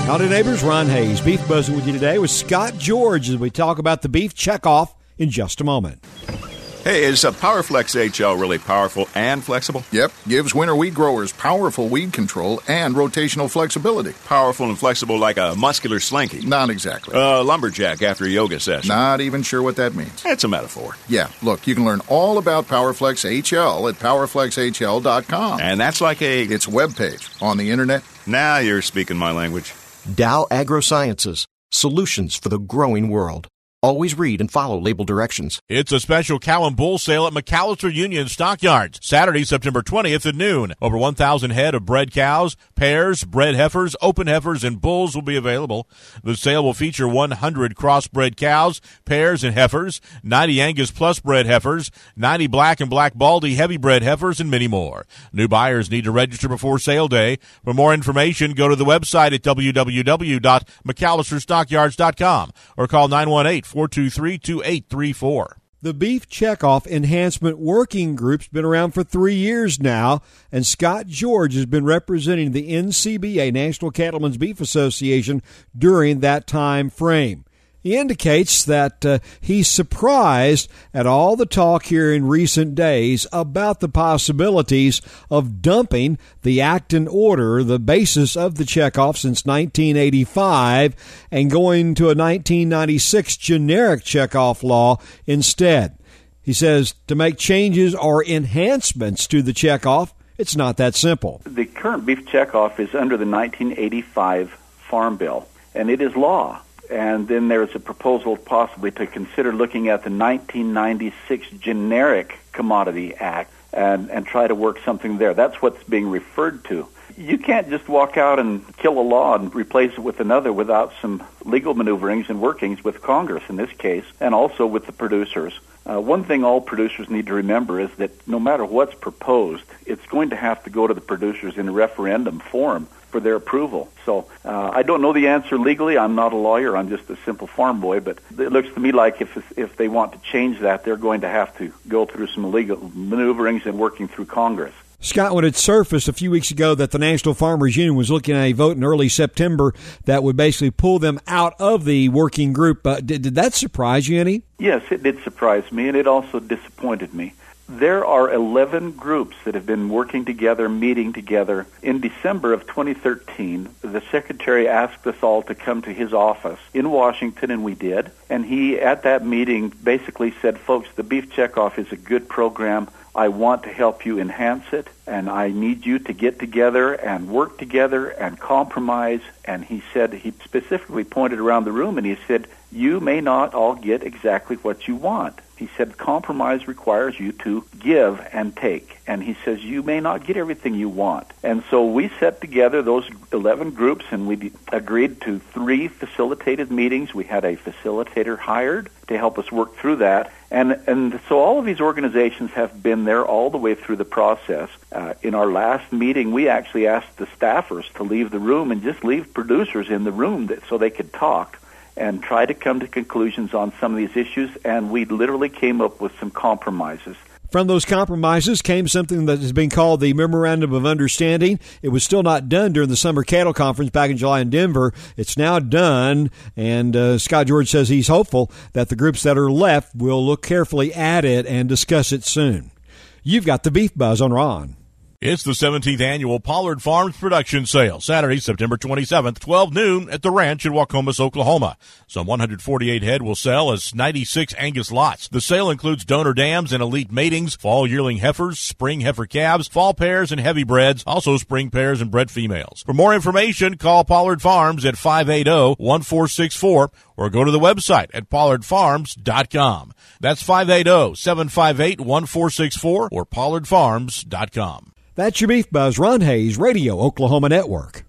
Howdy, neighbors. Ron Hayes, Beef Buzzing with you today with Scott George as we talk about the beef checkoff in just a moment. Hey, is PowerFlex HL really powerful and flexible? Yep, gives winter wheat growers powerful weed control and rotational flexibility. Powerful and flexible like a muscular slinky? Not exactly. Lumberjack after a yoga session? Not even sure what that means. It's a metaphor. Yeah, look, you can learn all about PowerFlex HL at PowerFlexHL.com. And that's like It's a webpage on the internet. Now you're speaking my language. Dow AgroSciences, solutions for the growing world. Always read and follow label directions. It's a special cow and bull sale at McAllister Union Stockyards, Saturday, September 20th at noon. Over 1,000 head of bred cows, pairs, bred heifers, open heifers, and bulls will be available. The sale will feature 100 crossbred cows, pairs, and heifers, 90 Angus plus bred heifers, 90 black and black baldy heavy bred heifers, and many more. New buyers need to register before sale day. For more information, go to the website at www.McAllisterStockyards.com or call 918-423-2834. The Beef Checkoff Enhancement Working Group's been around for 3 years now, and Scott George has been representing the NCBA, National Cattlemen's Beef Association, during that time frame. He indicates that he's surprised at all the talk here in recent days about the possibilities of dumping the Acton Order, the basis of the checkoff since 1985, and going to a 1996 generic checkoff law instead. He says to make changes or enhancements to the checkoff, it's not that simple. The current beef checkoff is under the 1985 Farm Bill, and it is law. And then there's a proposal possibly to consider looking at the 1996 Generic Commodity Act and try to work something there. That's what's being referred to. You can't just walk out and kill a law and replace it with another without some legal maneuverings and workings with Congress in this case, and also with the producers. One thing all producers need to remember is that no matter what's proposed, it's going to have to go to the producers in a referendum form for their approval. So I don't know the answer legally. I'm not a lawyer. I'm just a simple farm boy. But it looks to me like if they want to change that, they're going to have to go through some legal maneuverings and working through Congress. Scott, when it surfaced a few weeks ago that the National Farmers Union was looking at a vote in early September that would basically pull them out of the working group, did that surprise you any? Yes, it did surprise me, and it also disappointed me. There are 11 groups that have been working together, meeting together. In December of 2013, the Secretary asked us all to come to his office in Washington, and we did. And he, at that meeting, basically said, folks, the Beef Checkoff is a good program. I want to help you enhance it, and I need you to get together and work together and compromise. And he said, he specifically pointed around the room, and he said, you may not all get exactly what you want. He said, compromise requires you to give and take. And he says, you may not get everything you want. And so we set together those 11 groups, and we agreed to 3 facilitated meetings. We had a facilitator hired to help us work through that. And so all of these organizations have been there all the way through the process. In our last meeting, we actually asked the staffers to leave the room and just leave producers in the room so they could talk and try to come to conclusions on some of these issues, and we literally came up with some compromises. From those compromises came something that has been called the Memorandum of Understanding. It was still not done during the Summer Cattle Conference back in July in Denver. It's now done, and Scott George says he's hopeful that the groups that are left will look carefully at it and discuss it soon. You've got the Beef Buzz on Ron. It's the 17th annual Pollard Farms Production Sale, Saturday, September 27th, 12 noon at the ranch in Waukomis, Oklahoma. Some 148 head will sell as 96 Angus lots. The sale includes donor dams and elite matings, fall yearling heifers, spring heifer calves, fall pairs and heavy breds, also spring pairs and bred females. For more information, call Pollard Farms at 580-1464 or go to the website at pollardfarms.com. That's 580-758-1464 or pollardfarms.com. That's your Beef Buzz, Ron Hayes, Radio Oklahoma Network.